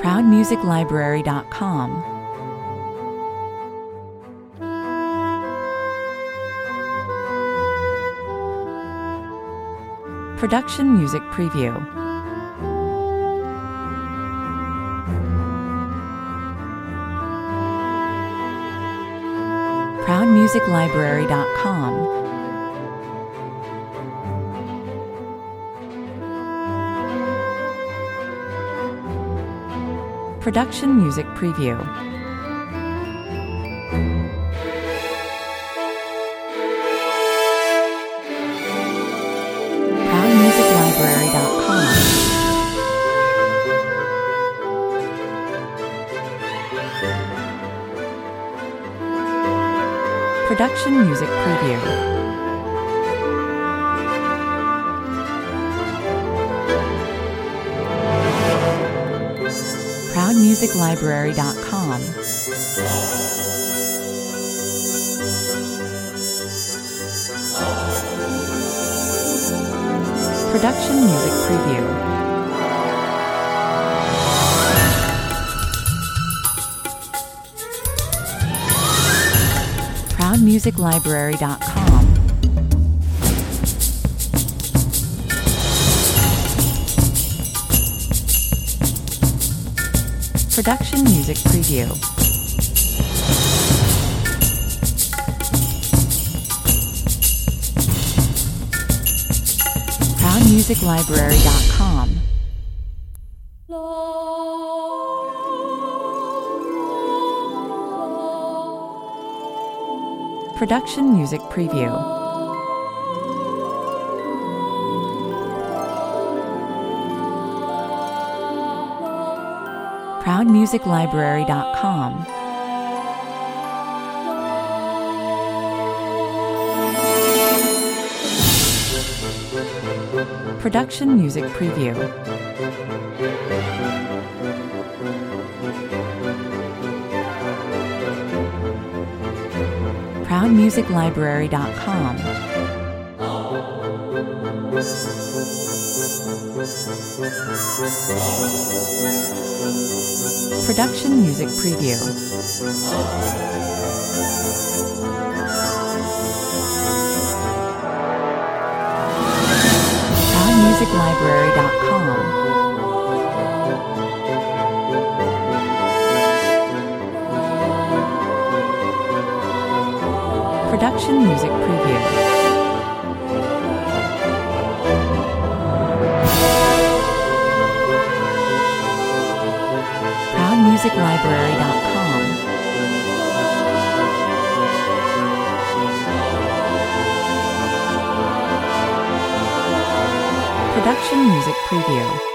ProudMusicLibrary.com. Production Music Preview. ProudMusicLibrary.com. Production Music Preview. ProudMusicLibrary.com. Production Music Preview. ProudMusicLibrary.com. Production Music Preview. ProudMusicLibrary.com. Production Music Preview. ProudMusicLibrary.com. Production Music Preview. ProudMusicLibrary.com. Production Music Preview. ProudMusicLibrary.com. Production Music Preview. ProudMusicLibrary.com. Production Music Preview. ProudMusicLibrary.com. Production Music Preview.